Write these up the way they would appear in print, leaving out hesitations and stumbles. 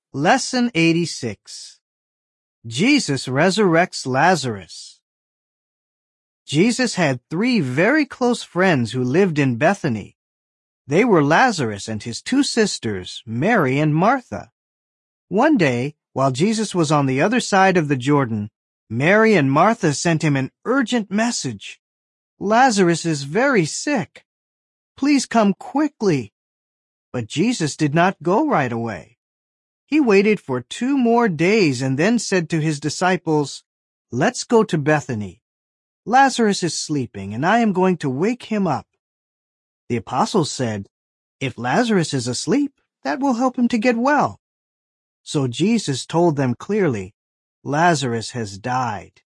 Lesson 86. Jesus resurrects Lazarus. Jesus had 3 very close friends who lived in Bethany. They were Lazarus and his 2 sisters, Mary and Martha. One day, while Jesus was on the other side of the Jordan, Mary and Martha sent him an urgent message. "Lazarus is very sick. Please come quickly." But Jesus did not go right away. He waited for 2 more days and then said to his disciples, "Let's go to Bethany. Lazarus is sleeping, and I am going to wake him up." The apostles said, "If Lazarus is asleep, that will help him to get well." So Jesus told them clearly, "Lazarus has died."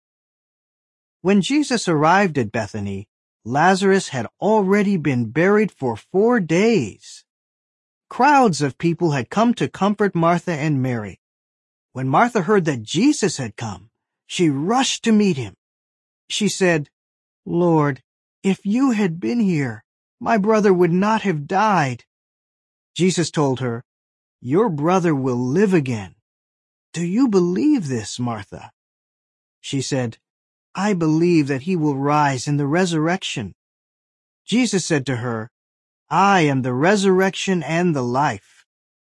When Jesus arrived at Bethany, Lazarus had already been buried for 4 days. Crowds of people had come to comfort Martha and Mary. When Martha heard that Jesus had come, she rushed to meet him. She said, "Lord, if you had been here, my brother would not have died." Jesus told her, "Your brother will live again. Do you believe this, Martha?" She said, "I believe that he will rise in the resurrection." Jesus said to her, "I am the resurrection and the life."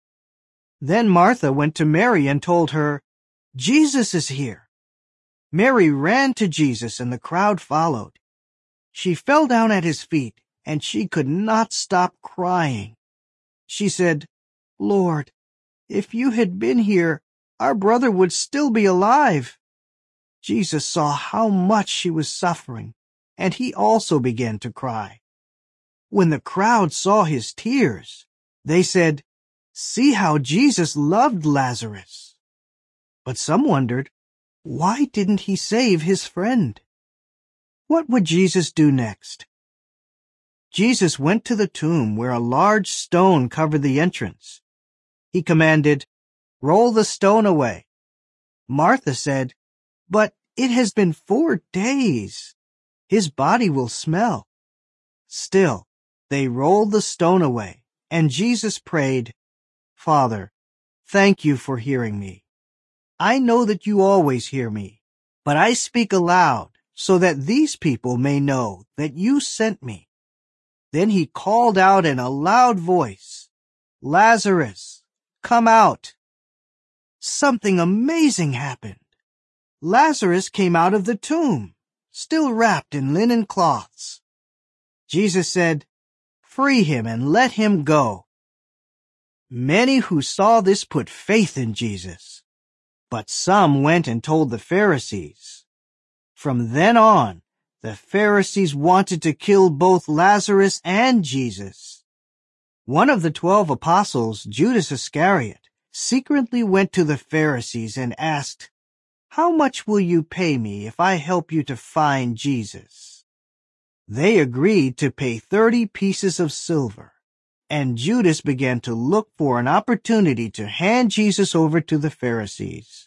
Then Martha went to Mary and told her, "Jesus is here." Mary ran to Jesus and the crowd followed. She fell down at his feet and she could not stop crying. She said, "Lord, if you had been here, our brother would still be alive." Jesus saw how much she was suffering, and he also began to cry. When the crowd saw his tears, they said, "See how Jesus loved Lazarus." But some wondered, why didn't he save his friend? What would Jesus do next? Jesus went to the tomb where a large stone covered the entrance. He commanded, "Roll the stone away." Martha said, "But it has been 4 days. His body will smell." Still, they rolled the stone away, and Jesus prayed, "Father, thank you for hearing me. I know that you always hear me, but I speak aloud so that these people may know that you sent me." Then he called out in a loud voice, "Lazarus, come out." Something amazing happened. Lazarus came out of the tomb, still wrapped in linen cloths. Jesus said, "Free him and let him go." Many who saw this put faith in Jesus, but some went and told the Pharisees. From then on, the Pharisees wanted to kill both Lazarus and Jesus. One of the 12 apostles, Judas Iscariot, secretly went to the Pharisees and asked, "How much will you pay me if I help you to find Jesus?" They agreed to pay 30 pieces of silver, and Judas began to look for an opportunity to hand Jesus over to the Pharisees.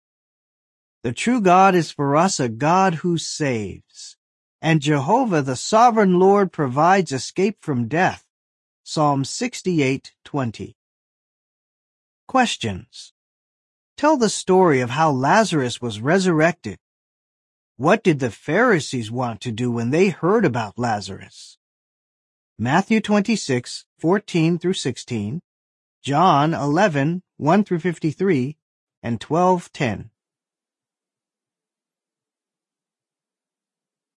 The true God is for us a God who saves, and Jehovah the sovereign Lord provides escape from death. Psalm 68:20. Questions. Tell the story of how Lazarus was resurrected. What did the Pharisees want to do when they heard about Lazarus? Matthew 26:14-16, John 11:1-53, and 12:10.